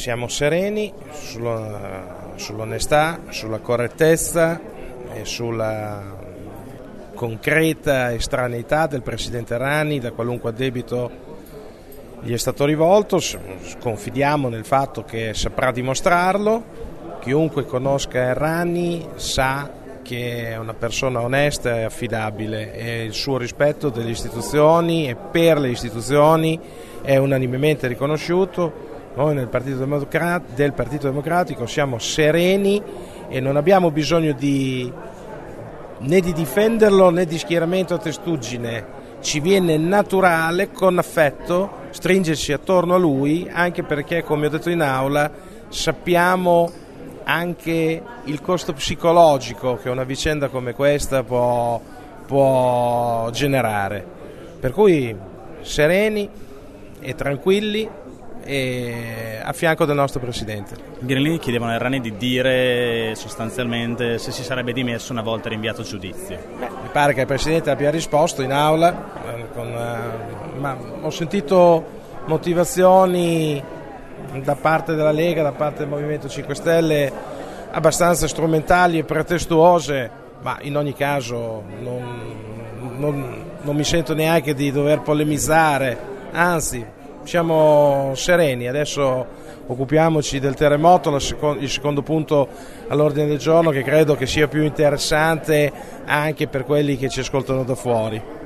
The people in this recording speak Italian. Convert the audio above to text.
siamo sereni sull'onestà, sulla correttezza e sulla concreta estraneità del Presidente Rani da qualunque addebito gli è stato rivolto. Confidiamo nel fatto che saprà dimostrarlo. Chiunque conosca Errani sa che è una persona onesta e affidabile e il suo rispetto delle istituzioni e per le istituzioni è unanimemente riconosciuto. Noi del Partito Democratico siamo sereni e non abbiamo bisogno né di difenderlo né di schieramento a testuggine. Ci viene naturale, con affetto, stringersi attorno a lui, anche perché, come ho detto in aula, sappiamo anche il costo psicologico che una vicenda come questa può generare. Per cui sereni e tranquilli e a fianco del nostro Presidente. I grillini chiedevano a Errani di dire sostanzialmente se si sarebbe dimesso una volta rinviato a giudizio. Mi pare che il Presidente abbia risposto in aula, ma ho sentito motivazioni da parte della Lega, da parte del Movimento 5 Stelle abbastanza strumentali e pretestuose, ma in ogni caso non mi sento neanche di dover polemizzare, anzi siamo sereni. Adesso occupiamoci del terremoto, il secondo punto all'ordine del giorno, che credo che sia più interessante anche per quelli che ci ascoltano da fuori.